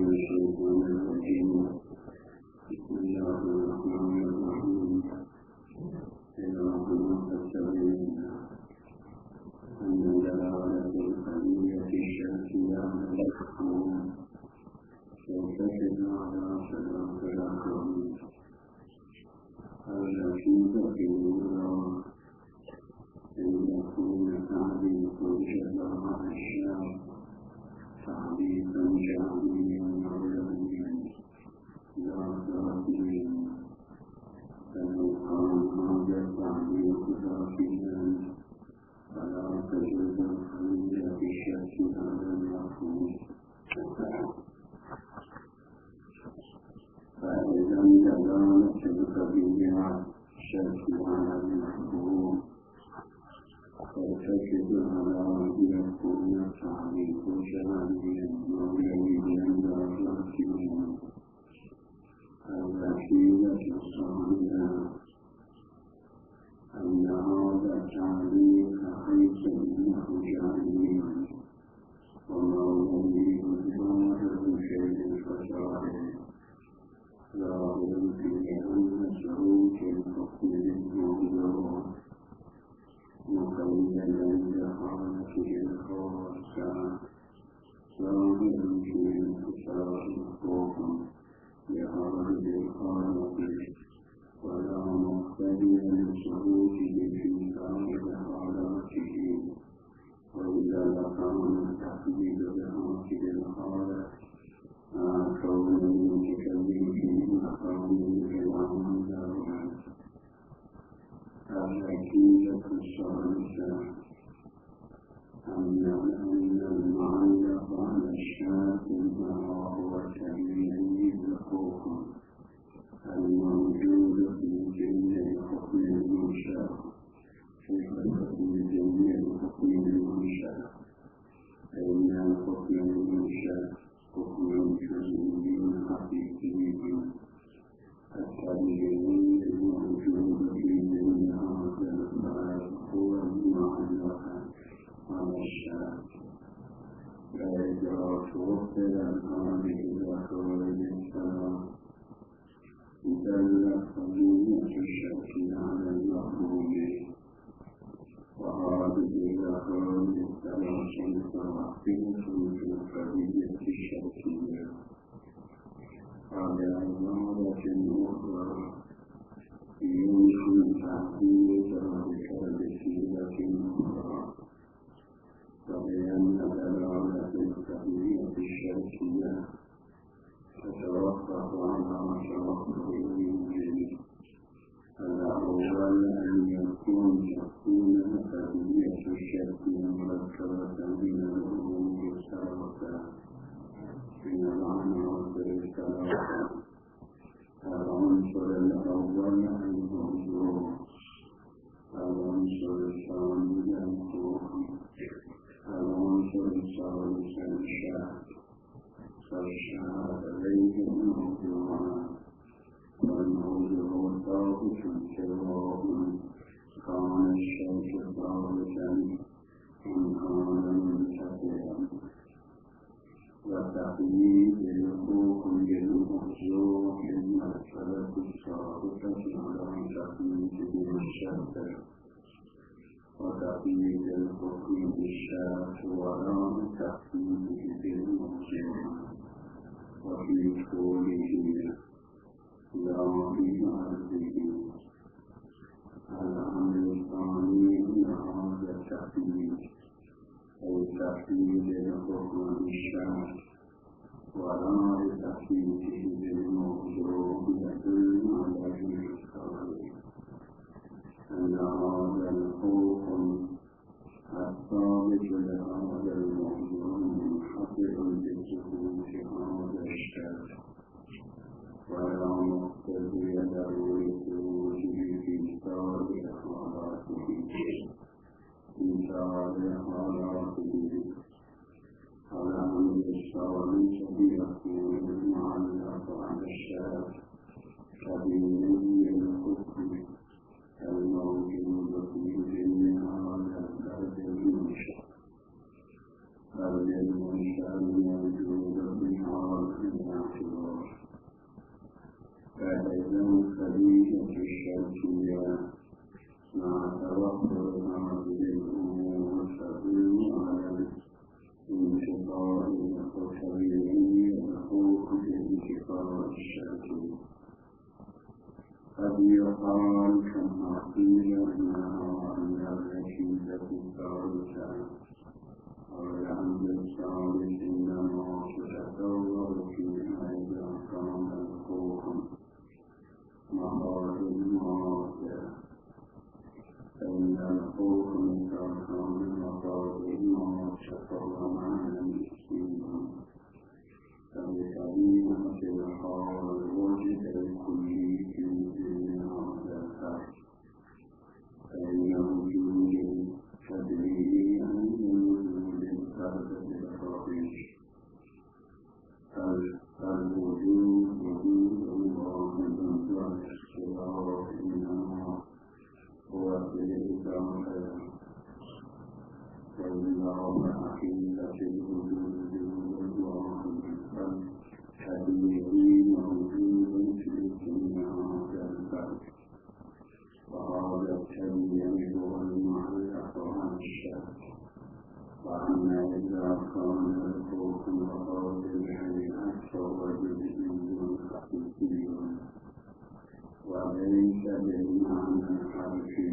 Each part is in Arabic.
الشيطان الرجيم. بسم الله الرحمن الرحيم. اللهم فاتبعنا أن دلالة القضية الشرعية مفهوم وتجد على صراط الأقوم التي تقولنا أن يكون تعليق جزاء الشرع تعليقا جامعا علميا لا ذاتيا، فلو كان هذا التعليق ذاتيا فلا تجد القضية الشرع هذا المفهوم. فإذا دلالة القضية الشرع على المفهوم فتجد على أن يكون تعليق جامعا علميا لا ذاتيا. النتيجة الصحيحة أن هذا التعليق ليس منه جامعا، وما يريد ظاهر شيء فصاحب ظاهر في أن سلوك الحكم الموضوع مقيدا بحالته الخاصة ظاهر في انتصار الحكم بهذه الحالة، ولا مقتضي لسلوكه في سائر حالاته. وإذا كان التقليد بهذه الحالة كون المتكلم فيه مقام الكلام دائما. النتيجة الثالثة أن المعلق على الشاك هو تبيين الحكم الموجود في جميع الحكم المنشأ في جميع الحكم المنشأ، فإن الحكم المنشأ حكم جزئي حقيقي التبيين الموجود في جميع هذا الباب هو المعلق على الشاك. فإذا توفر هذه الأقوال الثلاث دلت قضية الشك على المفهوم، وهذه الأقوال الثلاث متوقفة في القضية الشكية. على عبارة أخرى يمكن تعديل ذلك بصيغة أخرى، فبأن دلالة القضية الشكية تتوقف على شرطين: الأول أن تكون القضية الشكية مركبة من الأمور الثلاثة من العناصر الثلاثة. العنصر الأول الموضوع، العنصر الثاني الحكم، العنصر الثالث الشاك. فالشاك ليس موضوعا، والموضوع ثابت سواء كان الشاك ثابتا أم كان منتفعا. وتقييد الحكم بالموضوع المسألة الثابتة على تقييده الشاك، وتقييد الحكم بالشاك ولا تقييده بالموضوع. وفي قوله لا في أرضه الأمر الثاني من هذا التقييد أي تقييد الحكم بالشاك ولا تقييده بالموضوع يدل على أن هذا الحكم الثابت لهذا الموضوع منحصر بثبوت هذا الشاك، ولا مقتضي له لثبوته في سائر حالاته. الأمر الثالث يكون المعلق على الشاك كبني الحكم الموجود في جميع هذا الباب المنشأ. المنشأ الموجود في هذا إنها إلى الرشيدة الثالثة والعمل الصالح إنما تتطور في هذا كان الخوف مخاطر المواقع فإن الخوف من أركان المخاطر المواقع معنى المسلمين فبسبيل الحال الوجه الكلي في ذهن هذا الحال فإن وجود تدريبي عن وجود الفردة الخارج الوجود وجود الله من والاختلاف إنما هو بالإضافة والله حقيقة الوجود والله بالقلب حديثي موجود في الدنيا كالفرد وهذا التبيين هو المعرفة عن الشك وأن إذا كان الخوف مخاطر الحياة فهو جزئي حقيقي وليس بالمعنى الحرفي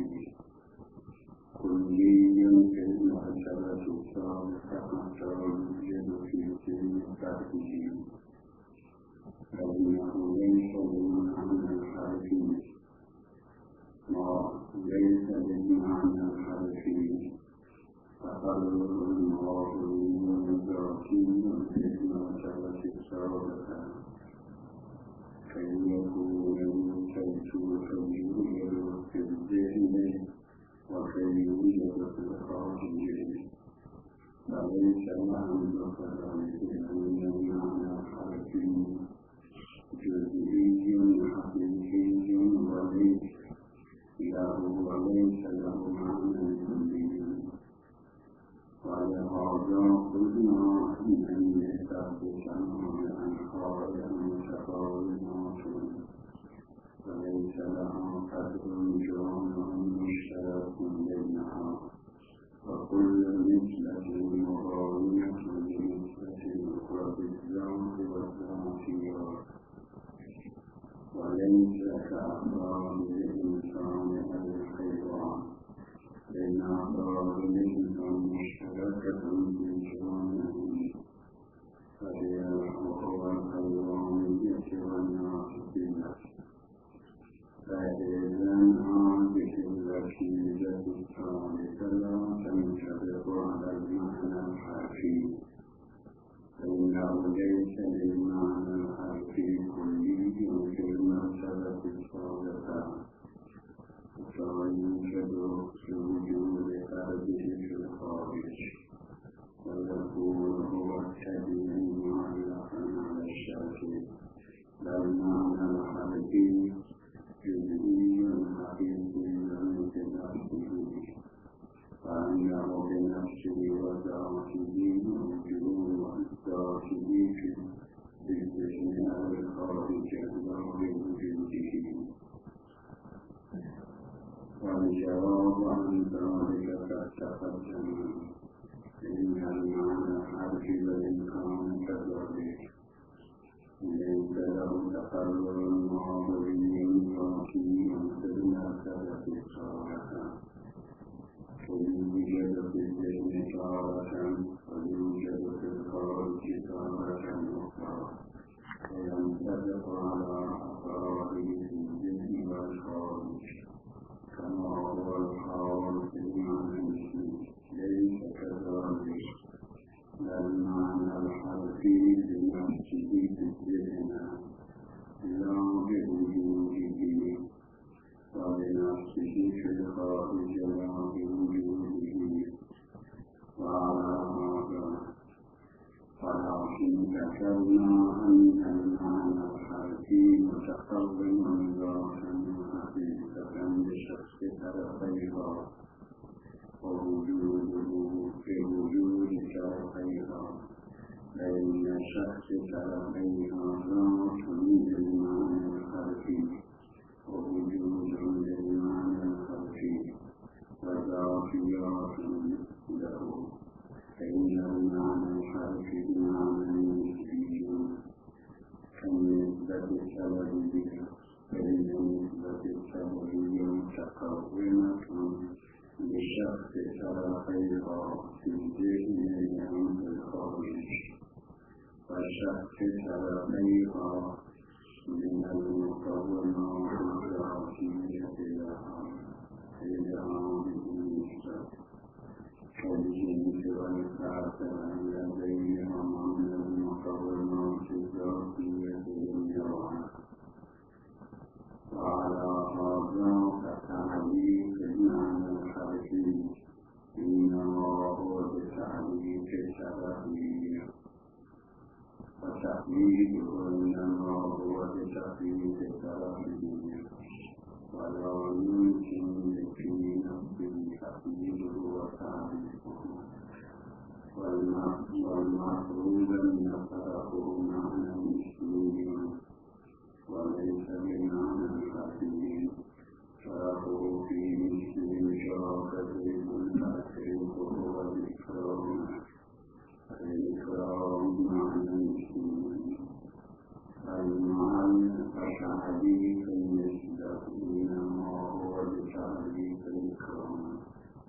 كلي كالمعتبة الصالحة توجد في سن فرده فإنه ليس بالمعنى الحرفي ليس بالمعنى الحرفي تقرر المواطنين والذاتين بالمعتبة الصالحة كي يكون التوجه في الذهن وكي يوجد في الخارج فليس معنى كذلك أن المعنى الحرفي جزئي حقيقي وليس له معنى كلي ولهذا قلنا إن يثبت عنه الأنهار المتقاربات وليس لها قدر جامع مشترك بينها وكل مثلة مقارنة بمثلة أخرى بالذات والذاتيات وليس كأفراد الإنسان أو الحيوان لأن أفراد الإنسان مشتركة بجوانبه فهي وهو الحيوان يتولى فيها فإذا هذه الرشيدة الثالثة لا تنطبق على المعنى الحرفي فإنه ليس للمعنى الحرفي كلي في المرتبة الصالحة فيوجد وجود فرده في الخارج ويكون هو التبيين معلقا على الشافي فالمعنى الحرفي جزئي حقيقي لم بنفسه فإنه بنفسه وذاته موجود ذاته في الذهن أو الخارج لا بوجوده والجواب عن ذلك قد تقدم إن المعنى الحرفي والإمكان كذلك ليس له تقرر معاوري ذاتي في المرتبة الصالحة فيوجد في الذهن تارة ويوجد في الخارج تارة أخرى وينطبق على أفراده في الذهن والخارج كما هو الحال في المعنى المسلم ليس كذلك المعنى الحرفي بنفسه في الذهن لا بوجوده وبنفسه في الخارج لا بوجوده وعلى هذا ولكن ذكرنا أن المعنى الحرفي متقوم ذاتا وحقيقة بشخص طرفيها ووجوده في وجود طرفيها فإن شخص طرفيها ذات للمعنى الحرفي ووجود للمعنى الحرفي وذاتيات له فإن المعنى الحرفي بمعنى نسبي كالنسبة السببية فإن النسبة السببية متقومة فلا خير في ذهنهم في الخارج وشك فلا خير من المكونات الذاتية إلى كالجنس والكافر الذين هم من المكونات الذاتية للجوهر وعلى هذا فتعليق المعنى الحرفي إنما هو بتعليق التعليق وتحديده إنما هو بتحديد التعليق ولا يمكن في نفسه تحديده وتعريفه والمفروض أن يفرقه معنى مسلم وليس بمعنى الحكيم فرقه في مسلم شراكة التحقيق هو الإكرام معنى مسلم المعنى كتعريف النسبة إنما هو بتعريف الإكرام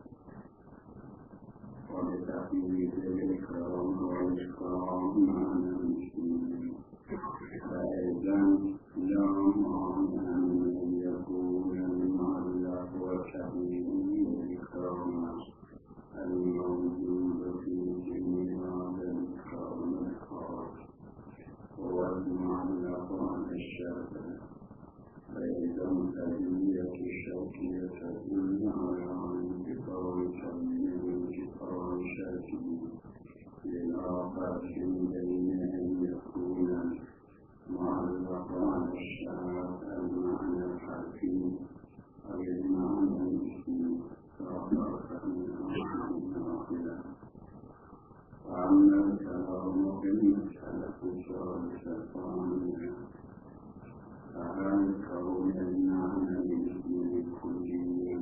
وبتحديد الإكرام والإكرام معنى مسلم فإذا لا معنى أن يكون المعلق وتحديد الإكرام الموجود في جميع هذا الإكرام الخاص هو المعلق عن الشرط فإذا التهيئة الشرطية تدل على انتقال تمييز انتقال شرطي للآخر بين أن يكون معلق عن الشرط المعنى الحرفي أو المعنى الاسمي فأخر فإنه وأما الكلام في المسألة الثالثة فهل كون المعنى الاسمي كليا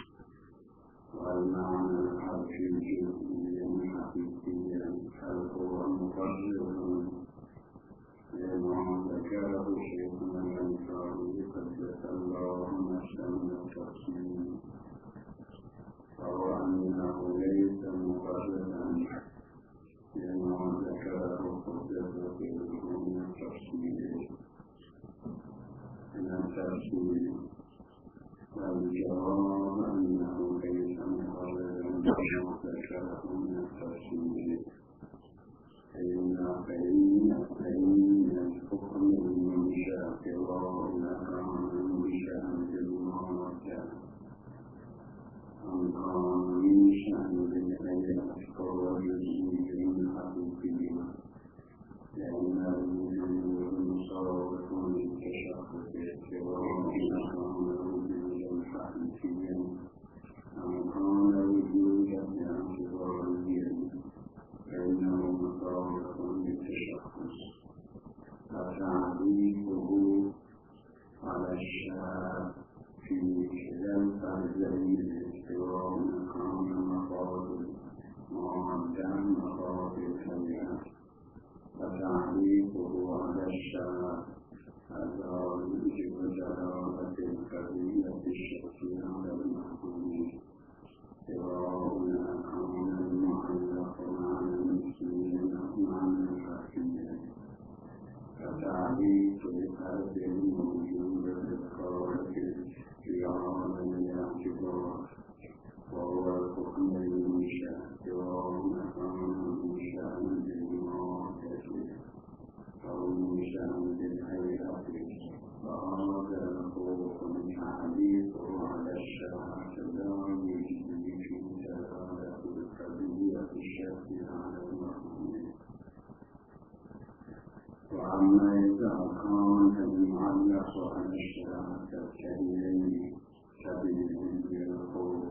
والمعنى الحرفي جزئيا حقيقيا هل هو مقرر لما ذكره شيخنا الأنصاري قدس الله نفسه التفصيل فهو أنه ليس مقررا لما ذكره قدس من التفصيل والجواب أنه ليس مقررا لما ذكره من التفصيل فإن الحكم المنشأ وهناك منشأ بالمرجع أم كان منشأ بالحياة فهو جزئي حقيقي لأن الوجود مصادق للتشخص سواء كان وجودا حقيقيا أم كان وجودا اعتباريا فإنه مصادق للتشخص فتعريفه على الشاء في كلا الفرجين سواء كان مقاصد معدا مقاصد الحياة فتعريفه على الشاء هذا يوجب دلالة القضية الشخصية على المحكوم سواء كان المعلق معنى المسلمين أو معنى الحاكمين فتعريف الفرد الموجود بالقواعد في عالم الاعتبار وهو الحكم المنشأ سواء كان منشأ بالمعرفة أو منشأ بالهيئة فهذا الخوف من تعريفه على الشرع لا يجب في دلالة القضية الشرعية على المحكوم وأما إذا كان المعلق على الشرع كالكريم كبير الخوف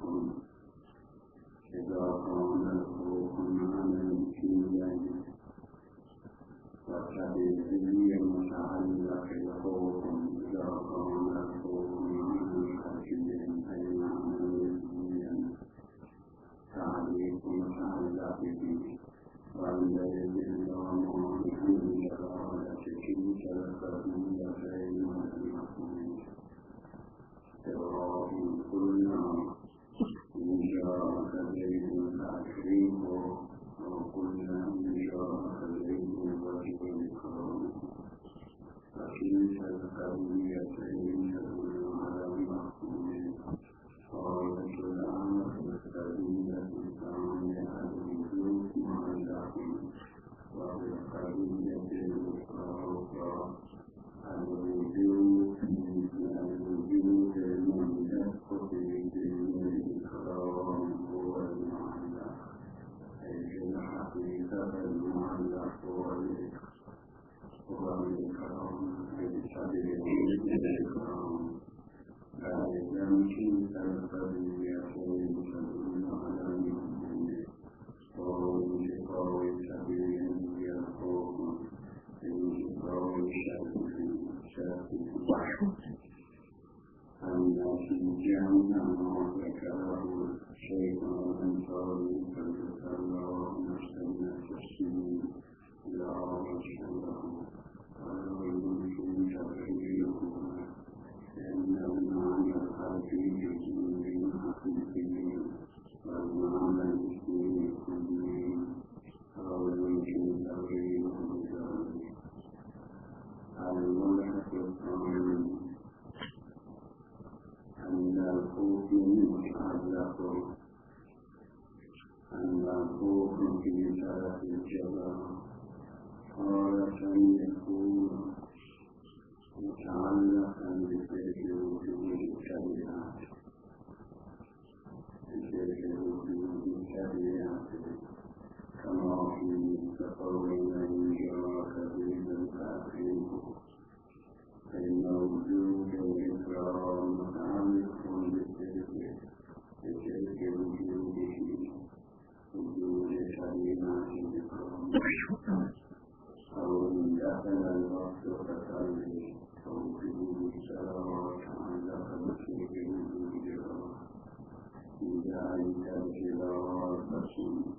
إذا كان الخوف معنى الكيان وكبير متعلق الخوف إذا كان الخوف معنى الحكيم أي معنى الكيان تعريف متعلق به والذي يلوم عن جلالة تلك القضية بين المحكومين سواء قلنا إن جاء القضيتين تدل على المقصود قالت الآن القضية الثانية الوجود معلق وفي القضية الأخرى الوجود المنجق في الإكرام هو المعلق أي في الحقيقة المعلق هو الإكرام بسبب الإكرام لا يمكن القضيتين تدل على المقصود وانتقاء سبيل يخوف انتقاء شاكل النتيجة ما ذكره الشيخ الأنصاري فذكره نفسنا تفسير لا رسوله ولا يمكن تغييرهما لأن المعنى الحقيقي من حقيقي والمعنى الاسمي كلي أو يمكن تغييره بذلك الملحق الثاني أن الحكم متعلق أن الحكم في شرف الجبر تارة يكون متعلقا بتلك الوجود التبعات كما في تقول من جاءك بالآخرين فإن وجود الإكرام متعلق بتلك وجوده وجود كلمات الإكرام أو إن دخل الوقت فكره فوجود السلام وتعلق بتلك وجوده بذلك الخلاف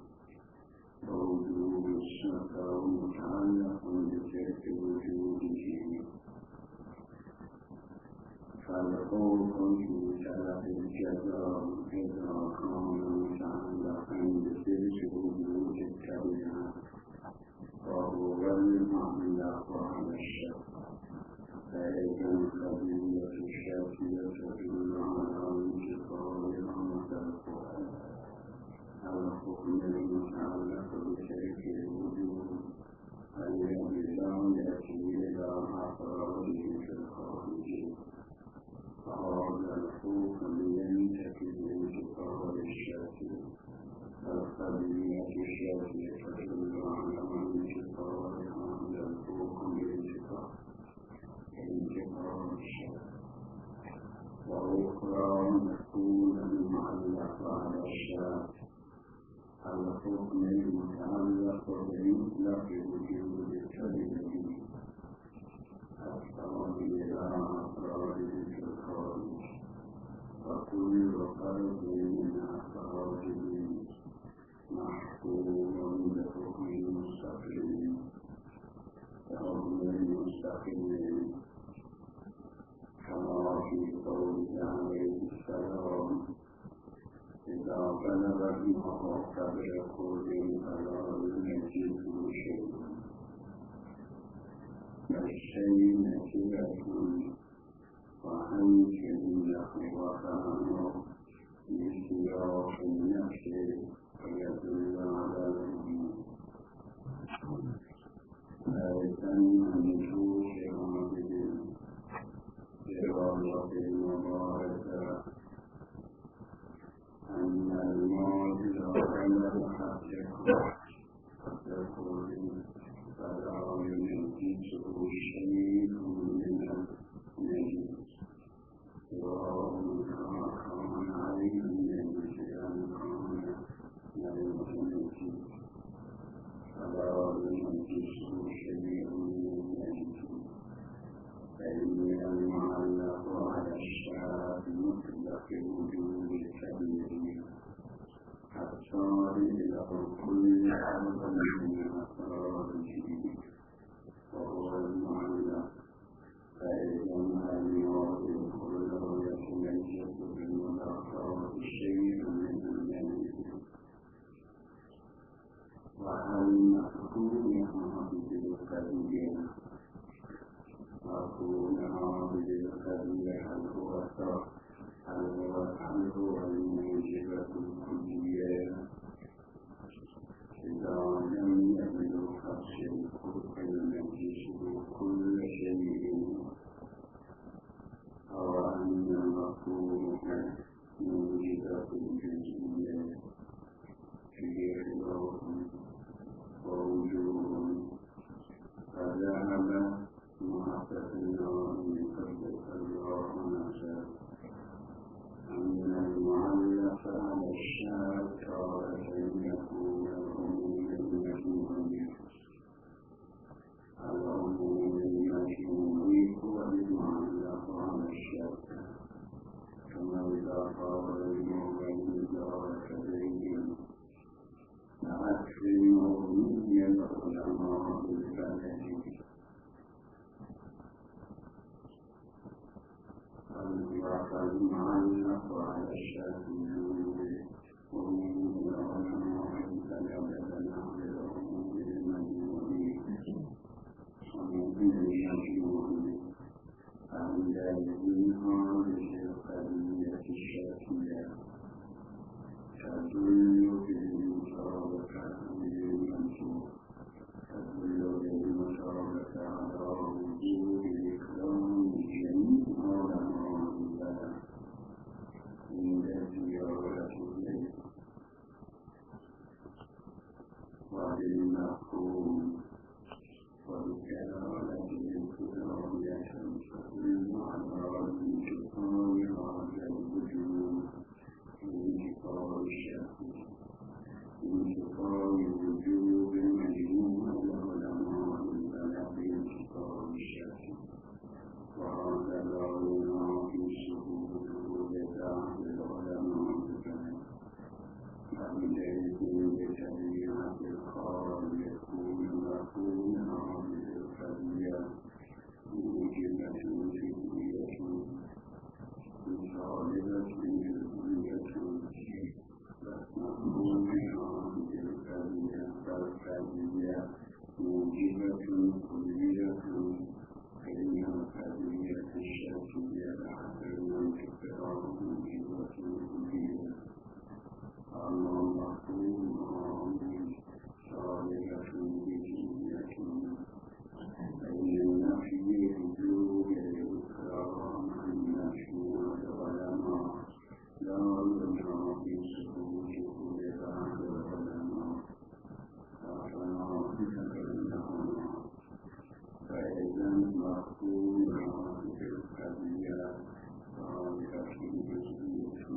ووجود الشفاء متعلق بتلك وجوده فالخوف في شرف الجزاء إذا كان متعلقا بتلك وجود التبعات وهو المعلق على الشفاء فإذا القضية الشافية تدل على انتقال أمر القرآن الحكم المتعلق بتلك الوجود الإنسان يأتي إلى أفراده في الخارج فهذا الحكم ينتهي بانتقال الشافية القضية الشافية تدل على انتقالها إلى الحكم بانتقال وأخرى مسؤولا معلقة على الشاف الحكم المتعلق بمطلق وجود الكلمة الصواب إلى أفراده في الخارج وكل فرد من أفراده محكوم بحكم المستقيم كما في قوله عليه السلام إذا بلغ المرء قدر كل فلا ينجزه شيء فالشيء نكرة وأنت إنه وكانه بسياق النفس ويدل على الوجود ثالثا النشوش العابدين برغبة المباركة أن المال إذا بلغ حقه يقول فلا ينجزه شيء من النجس سواء كان عليه النجس أم كان لا ينجس فلا ينجزه شيء من النجس فإن المعلق على الشاب مطلق وجود الكبير الصار له كل هل هو الموجبة الكلية إذا لم يبلغ الشيء المجيش كل شيء أو أن المفهوم موجبة الجزئية فيه روح ووجوه فذهب محققنا من قبل الله نشاء أن المعلق على الشاك أن يكون العموم المجموعي العموم المجموعي هو المعلق على الشاك كما إذا قال المؤمن كبير أكرمه العلماء بالبلد المعلق على الشافعي ومن العلماء بالبلد العموم المجموعي ومن المجموعي عند الإنهار القضية الشافعية تدل بالمشاركة بالمنصوب تدل بالمشاركة على وجوب إكرام جميع علماء البلد عند زيارة البيت وبالمفهوم وبالدلالة الكتابية تدل على الانتقال على الوجوب انتقال الشافعي انتقال وجوب مجموع العلماء البلد انتقال الشافعي وهذا لا يناقشه وجود العلماء البلد فبذلك بتبعية الخارج يكون مفهوم هذه القضية موجبة جزئية مطالبة جزئية مفهوم هذه القضية موجبة كلية فإن القضية الشافعية حسب المنطق موجبة كلية أما المفهوم صالحة جزئية فإن النفي وجوب الإكرام عن مشروع العلماء لا يناقشه وجود بعض العلماء فناقشهما فإذا المفهوم هذه القضية صالحة جزئية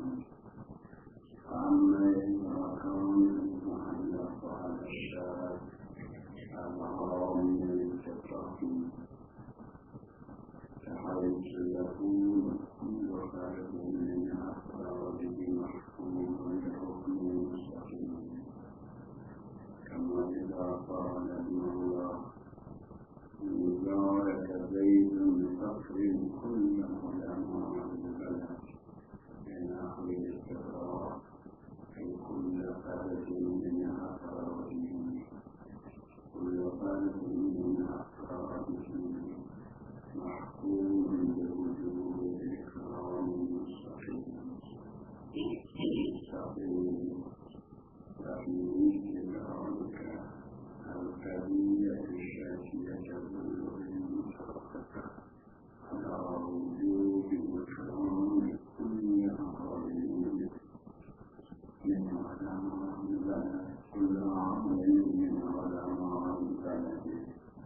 أما إذا كان المعلق على الشاك العام التقي بحيث يكون كل فرد من أفراده محكوما بحكم مستقيم كما إذا قال المولى إذا زيد فقر كل علماء البلد من أهل الاستقرار في كل فرد من أفراده كل فرد من أفراده محكوم بوجوب الإكرام المستقيم ففي مثل ذلك القضية الشافعية تدل بالمشاركة على وجوب إكرام كل عالم من علماء البلد كل عالم من علماء البلد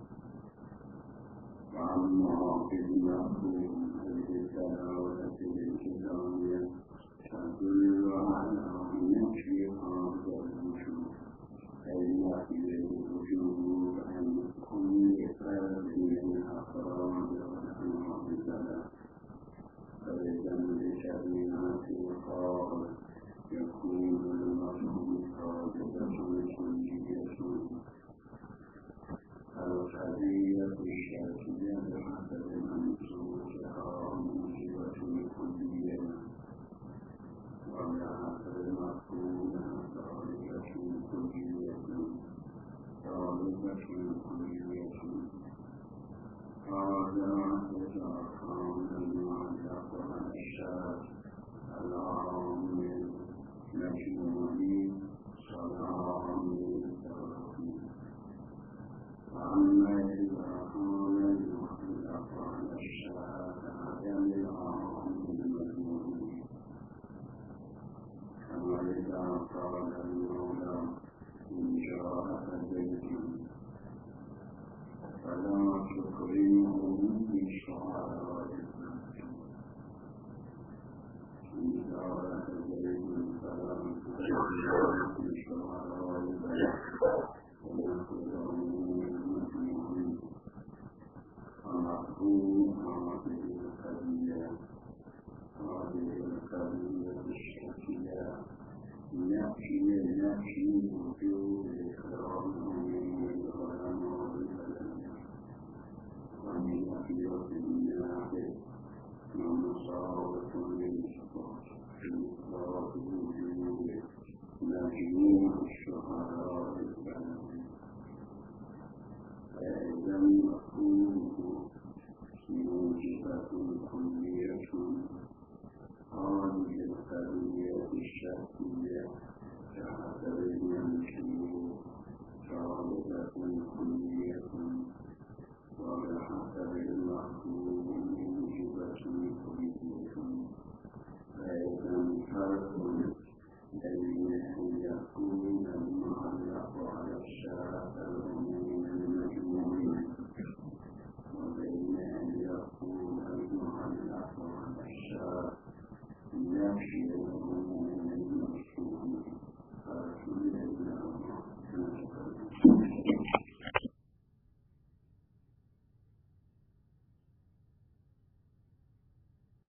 وأما في المفهوم بالدلالة الكتابية تدل على نفي هذا الوجوب أي نفي الوجوب عن كل فرد من أفراد علماء البلد فإذا بتبعية القول يكون المفهوم صادقة كلية القضية الشافعية بحسب منصوصها موجبة كلية وبحسب مفهومها صادقة كلية صادقة كلية هذا إذا كان المعلق معلق الأشياء العام مجموعين صلاة وأما إذا كان المخلق الأشياء العام المجموعين كما إذا قال المولى إن جاء بيت فلا تكرمهم بشعائر إن جاء بيت فلا تكرمهم بشعائر ونخذهم المسلمين فنحكم هذه القضية الشركية نحكي وجود إكرام من العلماء ومن أخيرة الناس ومصارة للصفات في إكرام وجود ناجين